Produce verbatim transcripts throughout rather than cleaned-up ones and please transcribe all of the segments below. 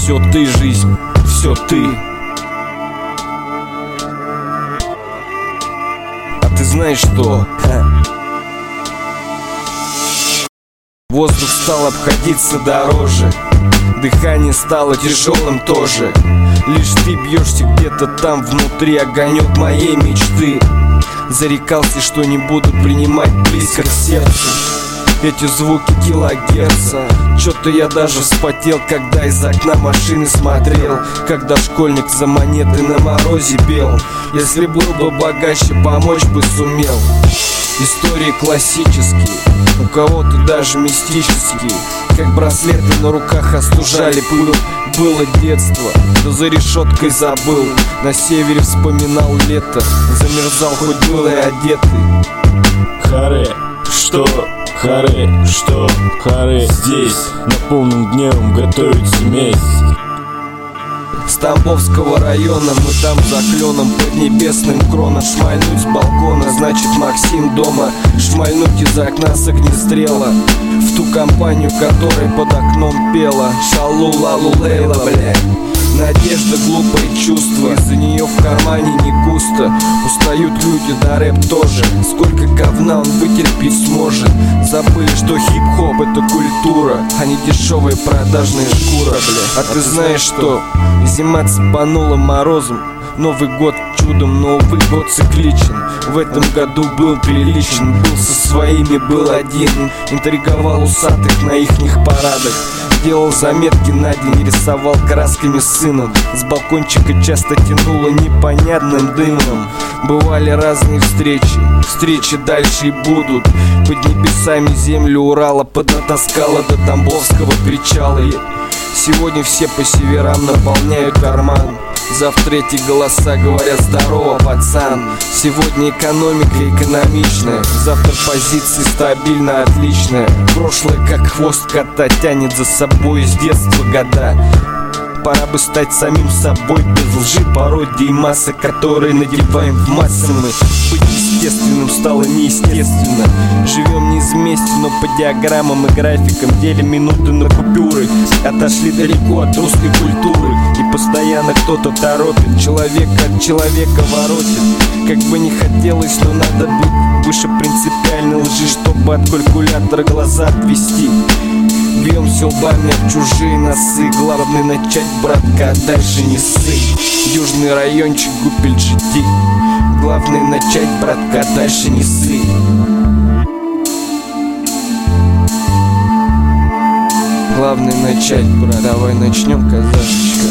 все ты, жизнь, все ты. А ты знаешь что? Воздух стал обходиться дороже, дыхание стало тяжелым тоже. Лишь ты бьешься где-то там внутри, огонек моей мечты. Зарекался, что не буду принимать близко к сердцу эти звуки килогерца. Чё-то я даже вспотел, когда из окна машины смотрел, когда школьник за монеты на морозе бел. Если был бы богаче, помочь бы сумел. Истории классические, у кого-то даже мистические, как браслеты на руках остужали пыл. Было детство, да за решеткой забыл. На севере вспоминал лето, замерзал, хоть был и одетый. Харе, что? Харе, что? Харе, здесь на полным дневом готовится месть. С Тамбовского района мы там за кленом под небесным кроном. Шмальнуть с балкона, значит Максим дома. Шмальнуть из окна с огнестрела в ту компанию, которая под окном пела шалу-лалу-лейла, блядь. Надежда, глупое чувство, из-за нее в кармане не густо. Устают люди, да рэп тоже. Сколько говна он вытерпеть сможет. Забыли, что хип-хоп это культура, а не дешевая продажная шкура, бля. А ты знаешь что? Зима цепанула морозом, Новый год чудом, но увы, год цикличен. В этом году был приличен, был со своими, был один. Интриговал усатых на ихних парадах, делал заметки на день, рисовал красками с сыном. С балкончика часто тянуло непонятным дымом. Бывали разные встречи, встречи дальше и будут. Под небесами землю Урала поднатаскала до Тамбовского причала. Сегодня все по северам наполняют карман. Завтра эти голоса говорят: здорово, пацан. Сегодня экономика экономичная, завтра позиции стабильно отличная. Прошлое, как хвост кота, тянет за собой из детства года. Пора бы стать самим собой, без лжи, пародии и массы, которые надеваем в массы мы. Быть естественным стало неестественно. Живем не вместе, но по диаграммам и графикам делим минуты на купюры. Отошли далеко от русской культуры, и постоянно кто-то торопит. Человек от человека воротит. Как бы не хотелось, но надо быть выше принципиальной лжи, чтобы от калькулятора глаза отвести. Бьемся лбами об чужие носы. Главное начать, братка, а дальше не ссы. Южный райончик, Гупель джи ди. Главное начать, братка, а дальше не ссы. Главное начать, брат. Давай начнем, казашечка.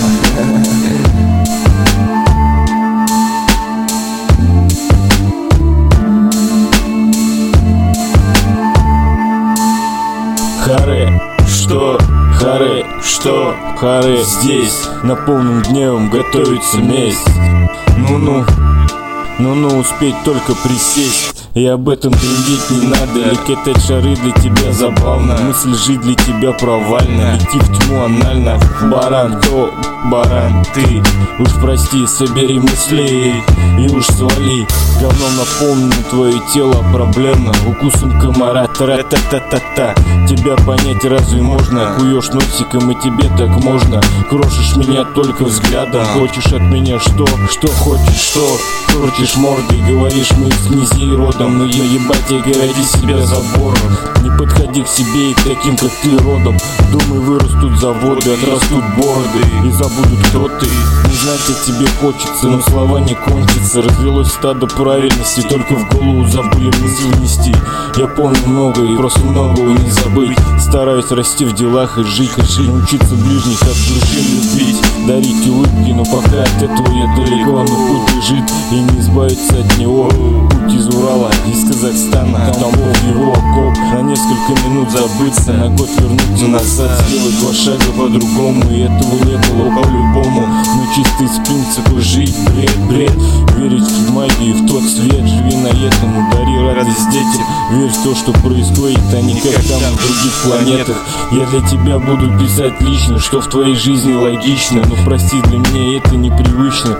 Харе, что? Харе, что? Харе, здесь на полным дневом готовится месть. Ну-ну, ну-ну, успеть только присесть. И об этом трындеть не надо. Ликетать шары для тебя забавно, мысль жить для тебя провальна. Лети в тьму анально. Баран, кто? Баран, ты. Уж прости, собери мысли и уж свали. Говном наполнено твое тело проблемно. Укусом комара, тра-та-та-та-та. Тебя понять разве можно? Куешь носиком, и тебе так можно. Крошишь меня только взглядом. Хочешь от меня что? Что хочешь, что? Крутишь мордой, говоришь, мы из князей родом. Но я ебать, я городи себя забором. Не подходи к себе и к таким, как ты, родом. Думай, вырастут заводы, отрастут бороды и забудут, кто ты. Не знать о тебе хочется, но слова не кончатся. Развелось стадо правильности, только в голову забыли мысли внести. Я помню много и просто многого не забыть. Стараюсь расти в делах и жить, жить, научиться ближних от души любить, дарить улыбки, но пока от этого я далеко. Но путь лежит, и не избавиться от него. Путь из Урала, из Казахстана, Тамбов, его окоп. На несколько минут забыться, на год вернуться назад, сделать два шага по-другому. И этого не было по-любому. Но чисто из принципа жить, бред, бред. Верить в магию, в тот свет. Живи на этом, дари радость детям. Верь в то, что происходит, а не как там на других планетах. Я для тебя буду писать лично, что в твоей жизни логично. Но прости, для меня это непривычно. Как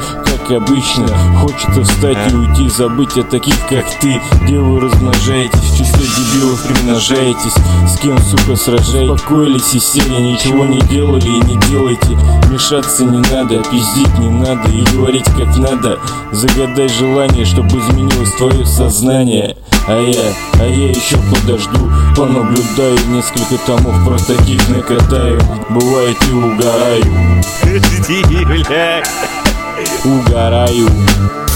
как обычно. Хочется встать и уйти, забыть о таких, как ты. Где вы размножаетесь, в числе дебилов примножаетесь. С кем, сука, сражаетесь? Успокоились и сели, ничего не делали и не делайте. Мешаться не надо, пиздить не надо и говорить как надо. Загадай желание, чтобы изменилось твое сознание. А я, а я еще подожду, понаблюдаю, несколько томов про таких накатаю. Бывает и угораю. Угораю.